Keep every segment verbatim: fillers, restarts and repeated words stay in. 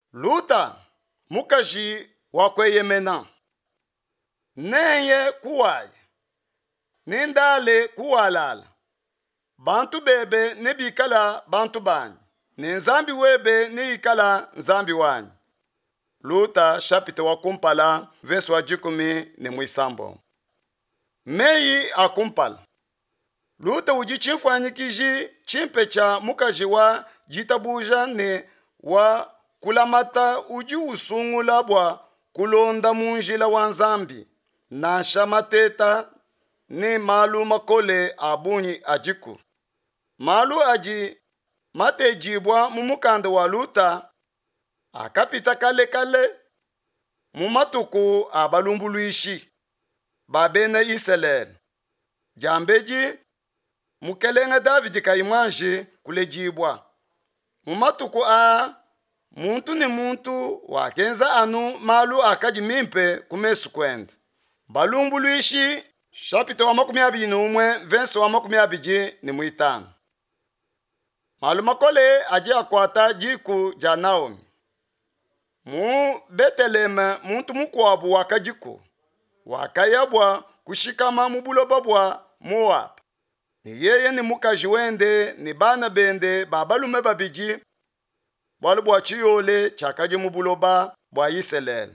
Luta mukaji wakweyemena neye kuwaye nindale kuwalala bantu bebe nebikala bantu banyi nenzambi webe neikala nzambi wanyi. Luta chapite wa kumpala verse wa jikumi ne mwisambo. Meyi akumpala Luta uji chimfanyikiji chimpe cha mukaji wa jitabuja ne wa kulamata uji usungula bwa kulonda munjila wa nzambi na shamateta ne malu makole abunyi ajiku. Malu aji matejibwa mumukanda wa Luta akapita kale kale mumatuku abalumbuluishi babena Israeli jambeji mukelenga David kaimwanji kulejibwa mumatuku a muntu ni muntu wakenza anu malu akaji mimpe kumesu kwenda balumbuluishi chapite wa makumi abiri n'umwe verse wa makumi abiri ni mwitano. Malu makole aji akwata jiku ja Naomi mu Beteleme muntu mukwabu wakajiku wakayabwa kushikama mubuloba bwa Moab ni yeye ni mukaji wende ni bana bende babalume babiji bwalu bwa chiyole chakaji mubuloba bwa Israeli.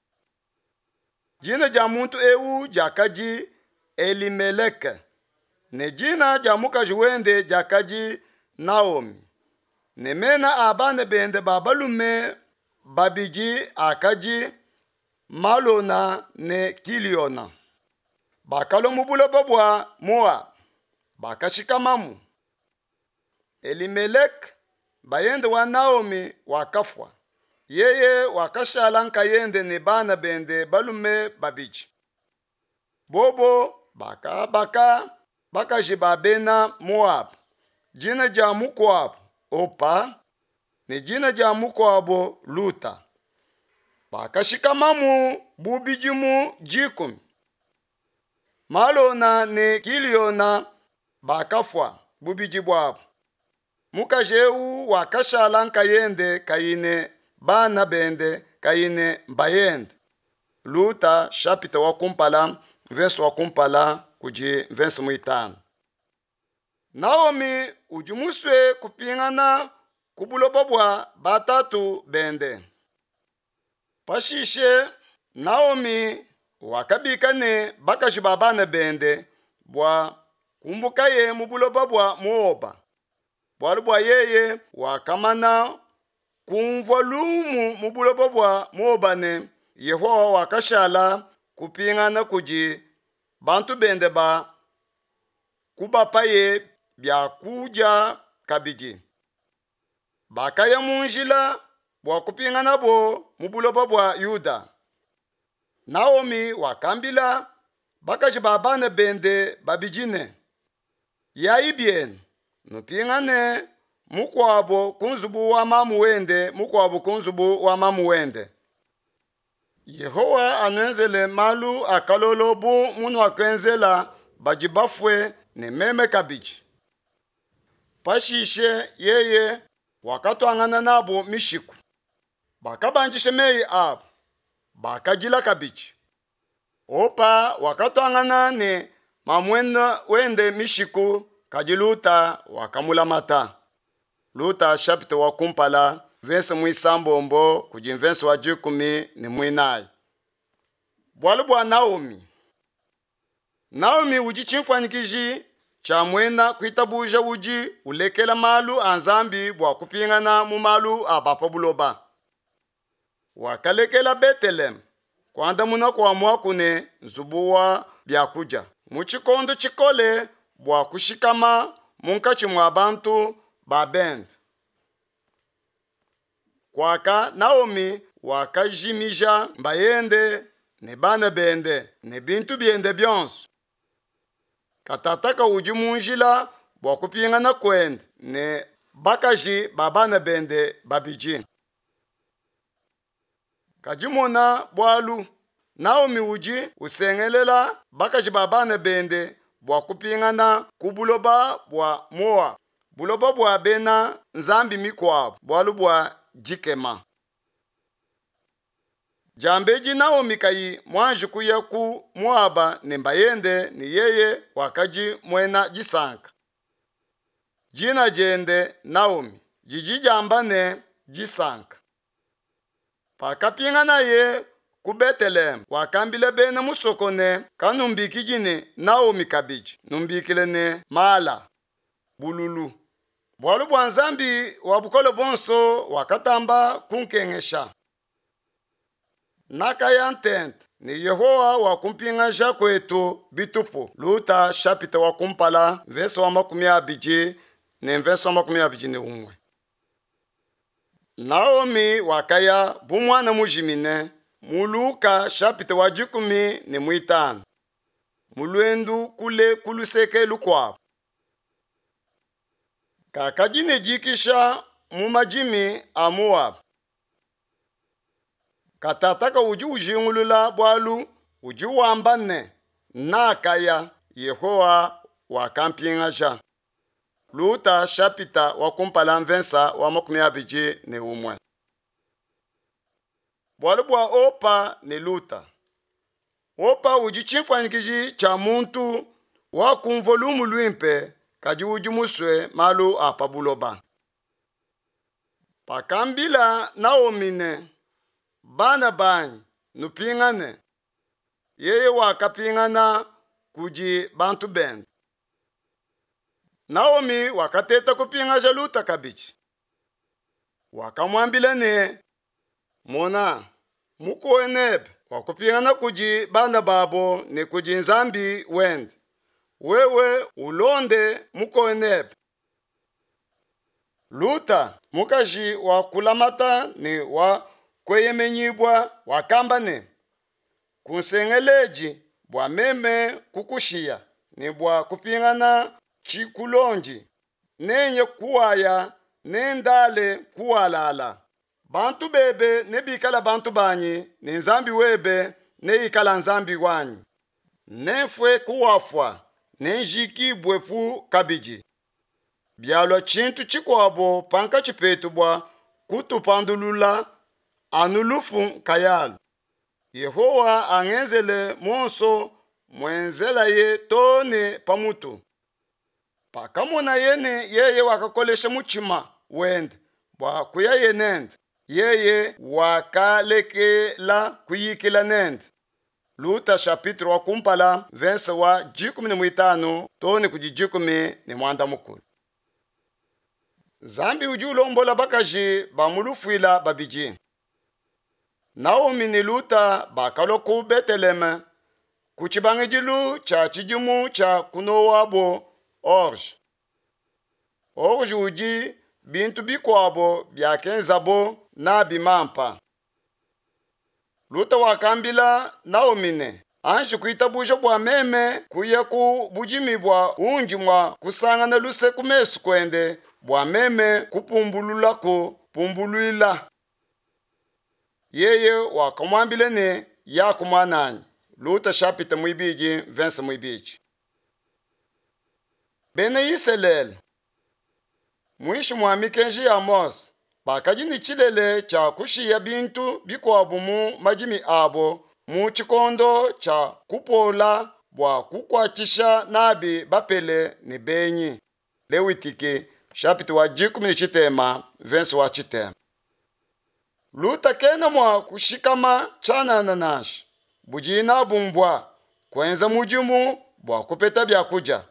Jina ja muntu ewu jakaji Elimeleke ne jina ja mukaji wende jakaji Naomi ne mena abane bende babalume babiji akaji Malona ne Kiliona bakalo mubuloba bwa Moab bakashikamamu. Elimelek bayende wa Naomi wakafwa yeye wakashala nkayende ne bana bende balume babiji bobo baka baka bakaji babena Moab. Jina ja mukwabu Opa ne jina ja mukwabu Luta bakashikamamu bubijimu jikumi. Malona ne Kiliona bakafwa bubiji bwabo mukajewu wakashala nkayende kayine bana bende kayine mbayende. Luta chapite wa kumpala verse wa kumpala kuji verse mwitano. Naomi ujumuswe kupingana kubuloba bwa batatu bende pashishe Naomi wakabikane bakaji babana bende bwa kumbuka ye mubuloba bwa Moba bwalu bwa yeye wakamana kumvwa lumu mubuloba bwa Moba ne Yehowa wakashala kupingana kuji bantu bende ba kubapa ye bya kuja kabiji bakaya munjila bwa kupingana bo mubuloba bwa Yuda. Naomi wakambila bakaji babana bende babijine yaibien nupingane mukwabo kunzubu wa mamu wende mukwabo kunzubu wa mamu wende. Yehowa anwenzele malu akalolo bu munu akwenzela bajibafwe ne meme kabiji pashishe yeye wakatwangana nabo mishiku bakabanjishe meyi abo bakajila kabiji. Opa wakatwangana ne mamwena wende mishiku kaji Luta wakamulamata. Luta chapite wa kumpala verse mwisambombo kuji verse wa jikumi ni mwinayi. Bwalu bwa Naomi Naomi uji chimfanyikiji cha mwena kuitabuja uji ulekela malu anzambi bwa kupingana mu malu abapa buloba wakalekela Betelem kwanda muna kwa mwakune nzubuwa byakuja muchikondo chikole bwa kushikama munkachi mwa bantu babend. Kwaka Naomi wakajimija mbayende ne bana bende ne bintu byende byonso katataka uji munjila bwa kupingana kwende ne bakaji babana bende babiji kajimona bwalu. Naomi uji usengelela bakaji babana bende bwa kupingana kubuloba bwa Moab buloba bwa bena nzambi mikwabo bwalu bwa jikema. Jambeji Naomi kayi mwanji kuya ku Moaba nemba yende ni yeye wakaji mwena jisanka. Jina jende Naomi, jiji jambane jisanka. Pakapinga na ye ku Betelem, wakambile bene musokone kanumbiki jine Naomi kabiji, numbikile ne mala, bululu. Bwalu bwanzambi wabukolo bonso wakatamba kunkengesha. Naka ya ntente ni Yehowa wakumpinga ja kwetu bitupu. Luta shapita wakumpala verso wa makumi abiji ne verso wa makumi abiji ne umwe. Naomi wakaya bumwana mujimine muluka shapita wajikumi ne muitano. Muluendu kule kuluseke lukwabo. Kakajine jikisha mumajimi amuwabu. Katataka uji ujingulula bwalu uji wambane nakaya Yehowa wakampinga ja. Luta shapita wakumpala mvensa wa makumi abiji ne umwe. Bwalu bwa Opa ne Luta. Opa uji chimfanyikiji cha muntu wakumvolumu luimpe kaji uji muswe malu apa buloba. Pakambila Naomine bana banyi nupingane yeye wakapingana kuji bantu ben. Naomi wakateta kupinga ja Luta kabiji. Wakamwambile ne mona muko enebe wakupingana kuji bana babo ne kuji nzambi wende. Wewe ulonde muko enebe. Luta mukaji wakulamata ni wa kweyemenyibwa wakambane kunsengeleji bwa meme kukushia ni bwa kupingana chikulonji nenye kuwaya nendale kuwalala. Bantu bebe nebikala bantu banyi ni nzambi webe neikala nzambi wanyi. Nefwe kuwafwa nenjiki bwefu kabiji. Byalwa chintu chikwabo panka chipetu bwa kutupandulula anulufu kayalu. Yehowa angenzele monso mwenzela ye tone pamutu. Pakamona yene yeye wakakolesha muchima wende bwa kuya yenende. Yeye wakalekela kuyikila nende. Luta shapitro wa kumpala vense wa jikumi ni muitano tone kujijikumi ni mwanda mukulu. Zambi ujulombola bakaji bamulufuila babiji. Naomi ni Luta bakalo ku Beteleme kuchibangijilu cha chijumu cha kunowabo Orge. Orge uji bintu bikwabo byakenzabo na bimampa. Luta wakambila Naomi ne anji kuita bujo bwa meme kuya ku bujimi bwa unji mwa kusangana luse kumesu kwende bwa meme kupumbulula ku pumbuluila. Yeye wakamwambile ne ya kumwanani. Luta shapita muibiji vensa muibiji. Bene Iselel mwishi mwamikenji ya Mos bakajini chilele cha kushia bintu bikwabu mu majimi abo mu chikondo cha kupola bwa kukwachisha nabi bapele ni benyi. Lewitike shapita wa jikumi ni chitema vensa wa chitema. Luta kena mwa kushikama chana nanashi. Bujina bumbwa kwenza mujimu bwa kupeta bya kuja.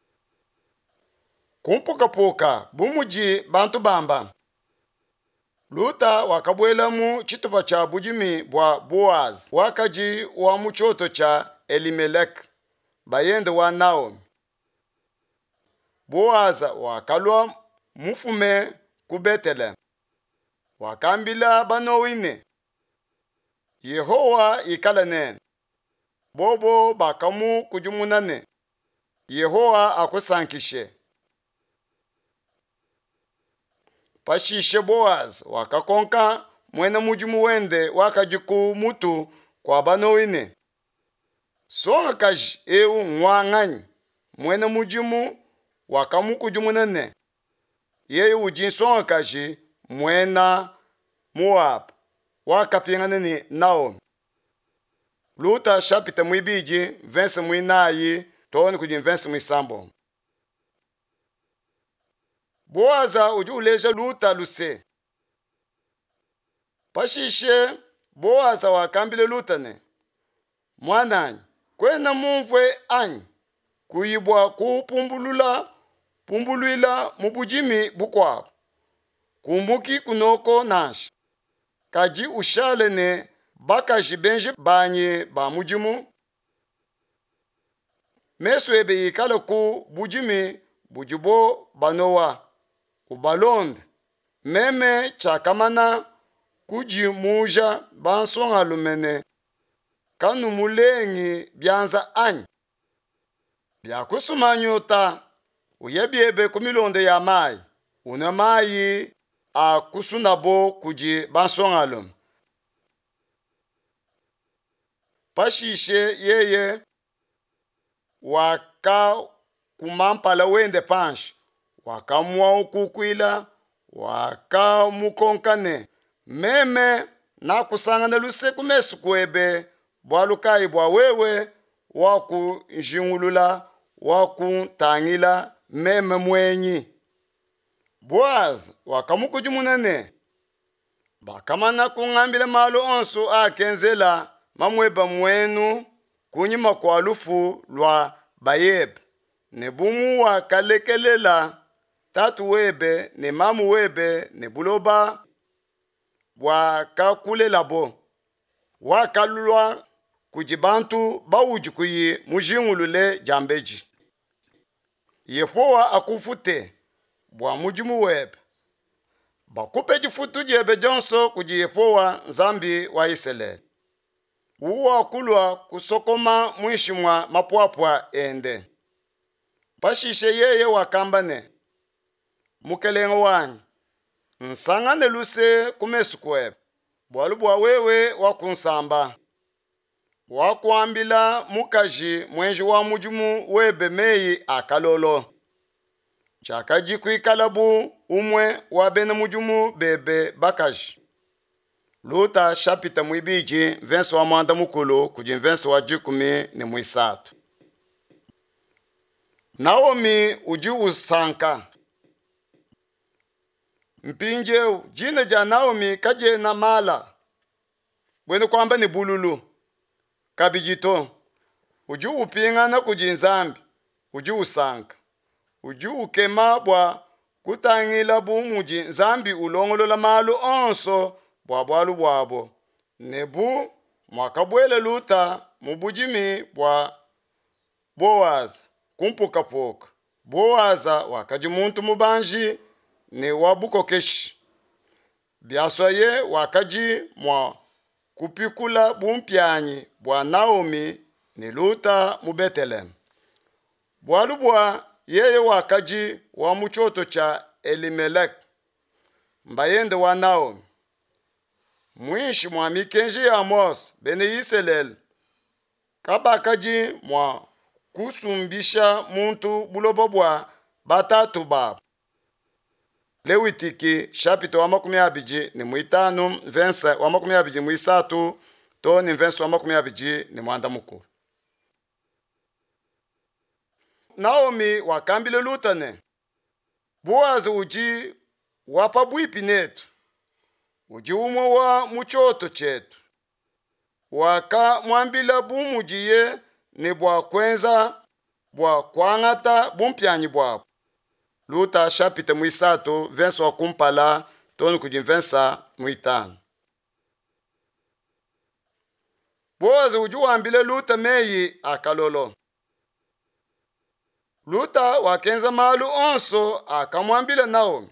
Kumpuka-puka bumuji bantu bamba. Luta wakabwela mu chitupa cha bujimi bwa Boaz wakaji wa muchoto cha Elimelek bayende wa Naomi. Boaz wakalwa mufume ku Betelem. Wakambila banowine. Yehowa ikala nene. Bobo bakamu kujumunane. Yehowa akusankishe. Pashishe Boaz wakakonka mwena mujimu wende wakajiku mutu kwa banowine. Songa kaji eu ngwanganyi mwena mujimu wakamu kujumunane. Yeye ujin songa kaji mwena Moab wakapingana ni Naomi. Luta shapita mwibiji vense mwinayi toni kuji vense mwisambo. Boaza uji uleja Luta luse. Pashishe Boaza wakambile Luta ne. Mwananyi, kwena mumvwe anyi kuyibwa kupumbulula pumbuluila mubujimi bukwako. Kumbuki kunoko nashi. Kaji ushale ne bakaji benji banyi ba mujimu. Mesu ebe yikale ku bujimi bujibo banowa. Ubalonde. Meme chakamana kuji muja bansonga lumene. Kanu mulengi byanza anyi. Byakusumanyuta. Uyebiebe kumilonde ya mai. Una mai a kusunabo kuji bansonga lume. Pashishe yeye waka kumampala wende panshi. Waka mwa ukukwila. Waka mukonkane. Meme na kusangana luse kumesu kwebe. Bwalukai bwa wewe. Waku njingulula. Waku tangila. Meme mwenyi. Boaz wakamukujumunene. Bakamana kungambile malu onsu akenzela. Mamweba mwenu kunyima kwa lufu lwa bayeb. Ne bumu wakalekelela. Tatu webe ne mamu webe ne buloba. Wakakulela bo. Wakalulwa kujibantu bawujukuyi mujingulule jambeji. Yehowa akufute. Bwa mujimu webe. Bakupe jifutu jebe jonso kuji Yehowa Nzambi wa Israeli. Uwa kulwa kusokoma mwishimwa mapuapua ende. Pashishe yeye wakambane. Mukelengo wanyi. Nsangane luse kumesu kwebe. Bwalubwa wewe wakunsamba. Wakuambila mukaji mwenji wa mujimu webe meyi akalolo. Chakaji kuikalabu umwe wabene mujimu bebe bakaji. Luta shapita mwibiji venso wa mwanda mukulu kuji venso wa jikumi ni mwisatu. Naomi uji usanka. Mpinje jine ja Naomi kaje na mala. Bwenu kwamba ni bululu. Kabijito. Uji upingana kuji Nzambi. Uji usanka. Uji ukema bwa kutangila bu muji Nzambi ulongolola malu onso. Bwa bwalu bwabo. Nebu mwakabwele Luta mubujimi bwa Boaz kumpuka poka. Boaza wakaji muntu mubanji ne wabuko keshi. Biaswaye wakaji mwa kupikula bumpyanyi bwa Naomi ne Luta mu Betelem. Bwalu bwa yeye wakaji wa muchoto cha Elimelek. Mbayende wa Naomi. Mwishi mwa mikenji ya Amos bene Israeli. Kabakaji mwa kusumbisha muntu bulobo bwa batatu babo. Lewitiki shapito wa makumi abiji ni muitanu vense wa makumi abiji muisatu to ni vense wa makumi abiji ni mwanda muku. Naomi wakambile Luta ne. Boaz uji wapa bwipi netu. Uji umo wa muchoto chetu. Waka mwambila bumujiye ni bwa kwenza bwa kwangata bumpyanyi bwabo. Luta shapite mwisatu venso wa kumpala toni kuji vensa muitanu. Boaz uji wambile Luta meyi akalolo. Luta wakenza malu onso akamwambile Naomi.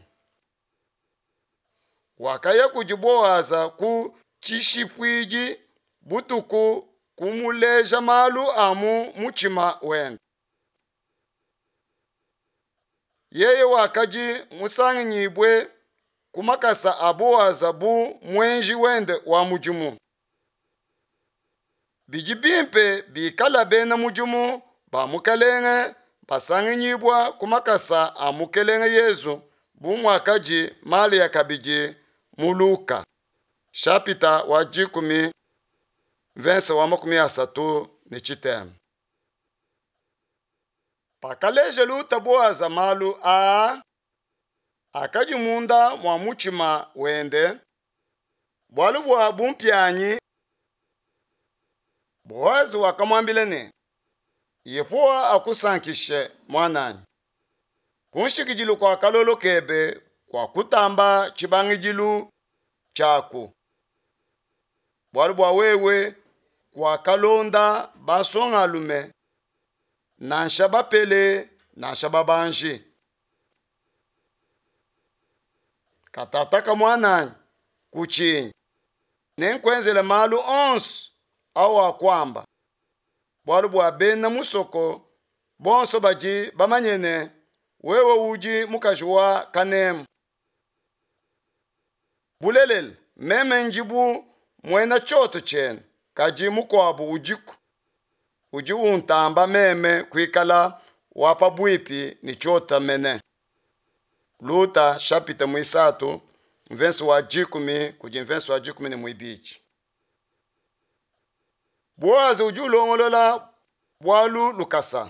Wakaya kuji Boaza ku chishipwiji butuku kumuleja malu amu muchima wenda. Yeye wakaji musangi nyibwe kumakasa Aboaza bu mwenji wende wa mujumu. Bijibimpe bikala bena mujumu ba mukalenge basangi nyibwa kumakasa amukelenge Yezu bu mwakaji mali ya kabiji muluka. shapita wa jikumi mvense wa makumi asatu ni chitema. Pakaleje luta Boaza malu a akajimunda mwa muchima wende bwalu bwa bumpyanyi. Boazi wakamwambilene yepoa akusankishe mwanani kunshikijilu kwa kalolo kebe kwa kutamba chibangijilu chaku bwalu bwa wewe kwa kalonda basonga lume na nshaba pele na nshaba banji katataka mwanani kuchinyi nenkwenzele malu onsu awa kwamba bwalu bwa bena musoko bonso baji bamanyene wewe uji mukajiwa kanemu bulelele meme njibu mwena choto chene kaji mukwabu ujiku uji untamba meme kwikala wapa bwipi ni chota mene. Luta shapita mwisatu mvenso wa jikumi kuji mvenso wa jikumi ni mwibichi. Boazi uji ulongolola bwalu lukasa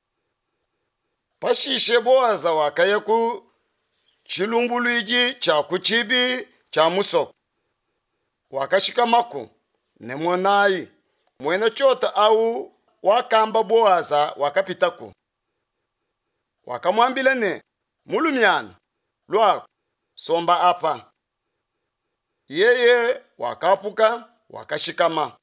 pashishe Boaza wakayeku chilumbuluiji cha kuchibi cha musoko wakashika maku nemwonayi mwena chota au wakamba Boaza wakapitaku wakamwambilene mulumyana lwako somba apa. Yeye wakapuka wakashikama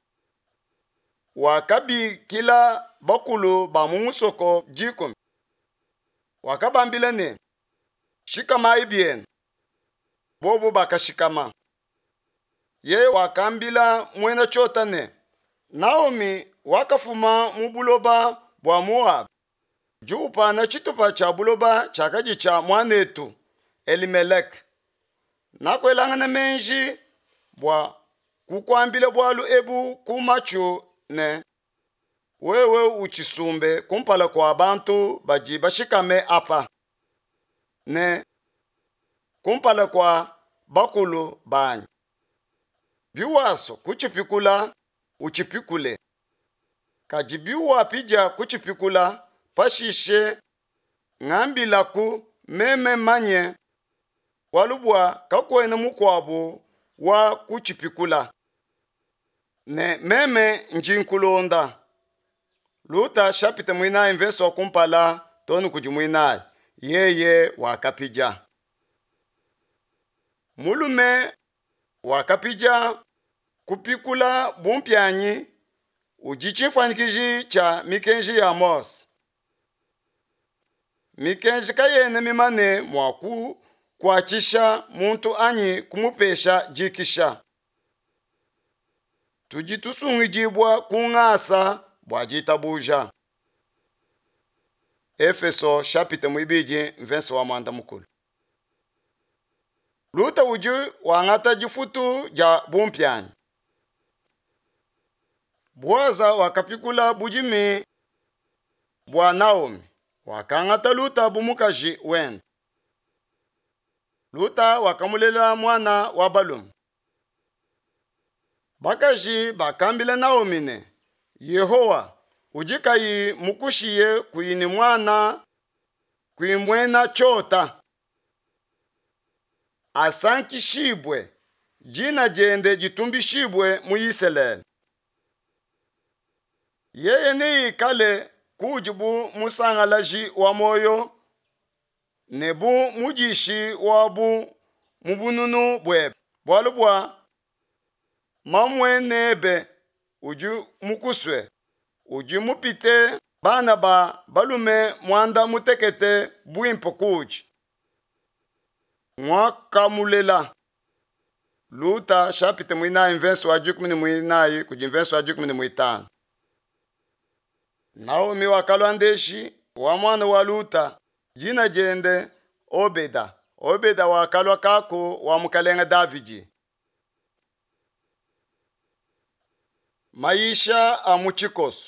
wakabikila bakulu ba mumusoko jikumi wakabambilene shikama ibien bobo bakashikama. Yeye wakambila mwena chotane Naomi wakafuma mubuloba bwa Moabu jupa na chitupa cha buloba chakaji cha mwanetu Elimelek nakwelangana menji bwa kukwambile bwalu ebu kumachu ne wewe uchisumbe kumpala kwa abantu baji bashikame apa ne kumpala kwa bakulu banyi biwaso kuchipikula uchipikule kajibiwa pija kuchipikula pashishe ng'ambilaku meme manye walubwa kakwene mukwabu wa kuchipikula ne meme njinkulonda. Luta shapite mwinayi mveso kumpala tonu kujimwinayi yeye wakapija mulume wakapija kupikula bumpyanyi ujichifwanikiji cha mikenji ya Mose. Mikenji kayene mimane mwaku kwachisha muntu anyi kumupesha jikisha tujitusungijibwa kung'asa bwajitabuja. Efeso shapite mwibiji mvenso wa mwanda mukulu. Luta uji wangata jifutu ja bumpyanyi. Boaza wakapikula bujimi bwa Naomi wakangata Luta bumukaji wenda. Luta wakamulela mwana wa balumu bakaji bakambile Naomi ne Yehowa ujikayi mukushiye kuyini mwana kuimwena chota asankishibwe jina jende jitumbishibwe mu Israeli. Yeye ni kale kujibu musangalaji wa moyo nebu mujishi wabu mubununu bwebe bwalu bwa mamwenebe uju mukuswe uji mupite bana ba balume mwanda mutekete bwimpo kuji mwakamulela. Luta shapite mwinayi mvenso wa jikumi ni mwinayi kuji mvenso wa jikumi ni mwitano. Naomi wakalwandeshi wa mwana wa Luta jina jende Obeda. Obeda wakalwa kako wa mukalenga Davidi. Maisha amuchikosu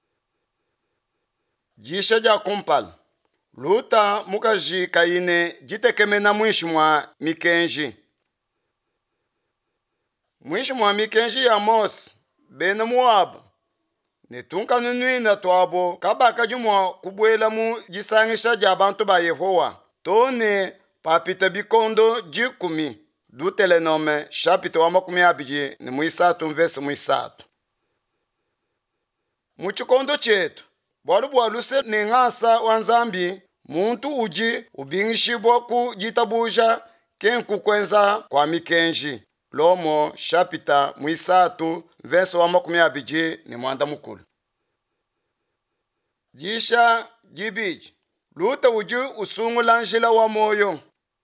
jisha ja kumpala. Luta mukaji kayine jitekeme na mwishi mwa mikenji. mwishi mwami kenji ya Amos bene Moabu ne tunkanu nwina twabo kabaka jumwa kubwela mu jisangisha ja bantu ba Yehowa tone papita bikondo jikumi Deuteronome chapitre wa makumi abiri ni muisatu verse muisatu. Muchikondo chetu bwalu bwaluse ni ngasa wa Nzambi muntu uji ubingishibwa ku jitabuja kenku kwenza kwa mikenji lomo chapitre muisatu verse wa makumi abiri ni mwanda mukulu. Jisha jibiji luta uji usungula njila wa moyo.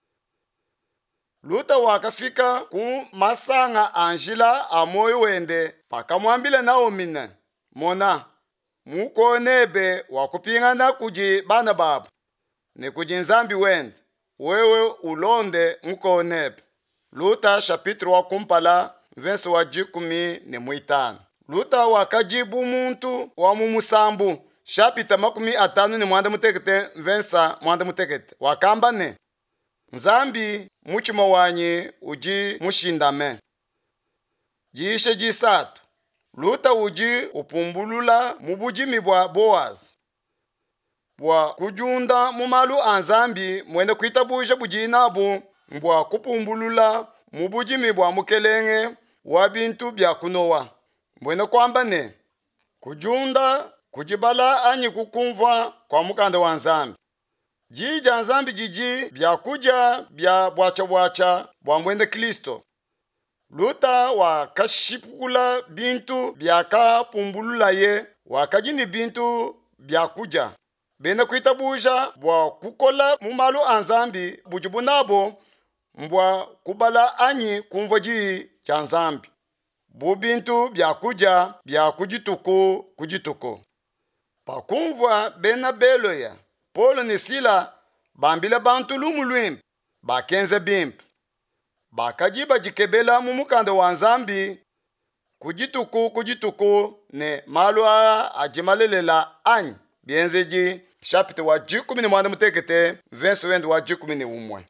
Luta wakafika ku masanga anjila amoyo wende pakamwambile Naomi mona mukonebe wakupingana kuji bana babu ne kuji Nzambi wende wewe ulonde mukonebe. Luta chapitre wa kumpala verse wa jikumi ne muitano. Luta wakajibu muntu wa mumusambu chapitre makumi atanu ni mwanda mutekete verse mwanda mutekete wakamba ne Nzambi muchimo wanyi uji mushindame. Jishe jisatu luta uji upumbulula mubujimi bwa Boaz bwa kujunda mumalu anzambi mwene kuitabuja bujinabu mbwa kupumbulula mubujimi bwa mukelenge wa bintu bya kunowa mwene kwamba ne kujunda kujibala anyi kukumva kwa mukanda wa Nzambi. Jija Nzambi jiji bya kuja bya bwacha bwacha bwa mwende Kristo. Luta wakashipula bintu bya kapumbulula ye wakajini bintu bya kuja bena kuitabuja bwa kukola mumalu anzambi bujibunabo mbwa kubala anyi kumva ji cha Nzambi bu bintu bya kuja bya kujituku kujituku pakumva bena belo ya Polo ni Sila bambila bantu lumu lwimbi bakenze bimpi bakajiba jikebela mumukanda wa Nzambi kujituku kujituku ne malwa ajimalelela anyi bienzeji chapitre wa jikumi ni mwanda mutekete verse wendu wa jikumi ni umwe.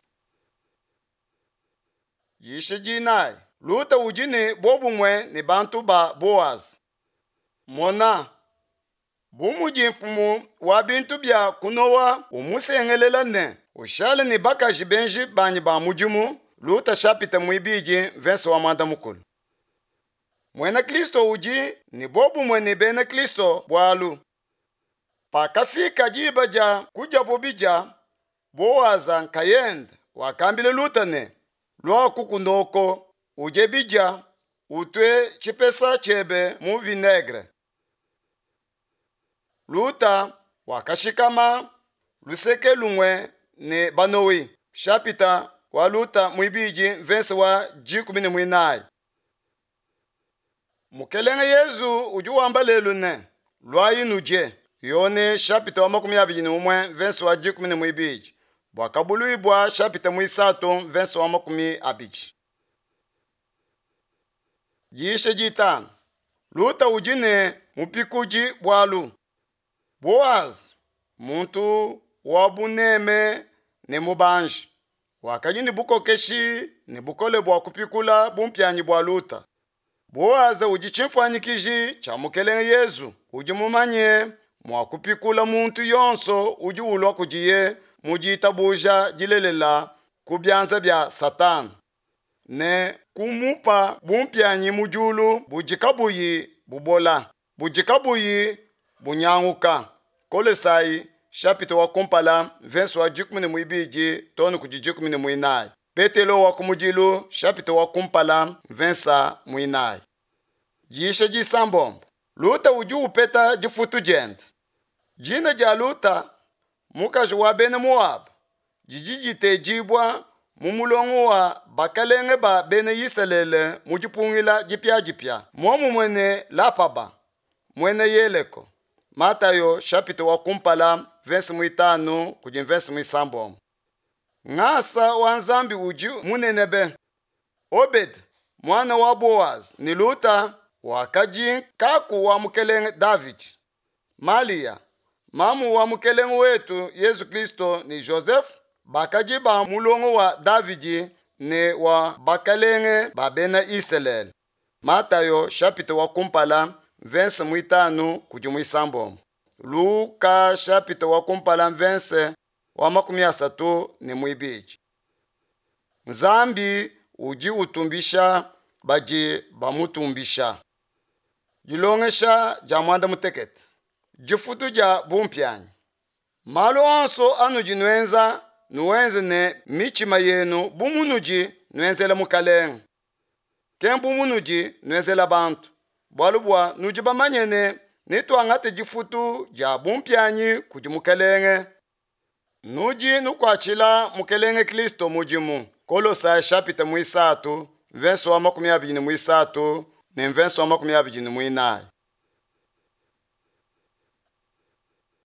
Yishe jinai luta ujini bobu mwe ni bantu ba Boaz mona bumuji mfumu wa bintu bya kunowa umusengelela ne ushale ni bakaji benji banyi ba mujimu. Luta chapitre muibiji verse wa mwanda mukulu. Mwena Kristo uji ni bobu mwene bene Kristo bwalu pakafika jiba ja kuja bubija Boaza nkayenda wakambile luta ne lwa kukunoko uje bija utwe chipesa chebe mu vinegre. Luta wakashikama luseke lumwe ne banowi chapitre wa Luta muibiji verse wa jikumi ni mwinai. Mukelenge Yezu ujuwamba lelu ne lwa inuje yone chapitre wa makumi abiri ni umwe verse wa jikumi ni mwibiji bwa kabulu ibwa chapitre muisatu verse wa makumi abiri. Jishe jitano Luta ujine mupikuji bwalu Boaz muntu wabuneme ne mubanji wakajini buko keshi ni bukole bwa kupikula bumpyanyi bwa Luta. Boaz ujichimfanyikiji cha mukelenge Yezu uji mumanye mwa kupikula muntu yonso uji ulwa kujiye mujitabuja jilelela kubyanza bya Satani ne kumupa bumpyanyi mujulu bujikabuyi bubola bujikabuyi bunyanguka. Kolosai chapitre wa kumpala verse wa jikumi ni muibiji tonu kujijikumi ni muinai. Petelo wa kumujilu chapitre wa kumpala verse muinai. Jishe jisambombo Luta uju upeta jifutu jend. Jina ja Luta mukaji wa bene Moabu jijijite jibwa mumulongo wa bakalenge ba bene Yiselele mujipungila jipya jipya momu mwene lapaba mwene Yeleko. Matayo chapitre wa kumpala verse muitanu kujin verse muisambombo. Ngasa wa Nzambi uji munenebe Obed mwana wa Boaz ni Luta wakaji kaku wa mukelenge David. Malia mamu wa mukelenge wetu Yesu Kristo ni Joseph bakaji ba mulongo wa Davidi ne wa bakalenge ba bena Israel. Matayo shapito wa kumpala verse mwitanu kuji mwisambo. Luka shapito wa kumpala verse wa makumi asatu ni mwibiji. Nzambi uji utumbisha baji bamutumbisha. Jilongesha jamwanda mutekete. Jifutu ja bumpyanyi. Malo onso anu jinwenza nuwenze ne michima yenu bumunuji nwenzela mukalenga. Ken bumunuji nwenzela bantu. Bwalubwa nuji bamanyene nitwangate jifutu ja bumpyanyi kuji mukalenge. Nuji nukwachila mukelenge Kristo mujimu. Kolosai shapita mwisatu verse wa makumi abiri ni mwisatu ne verse wa makumi abiri ni mwinayi.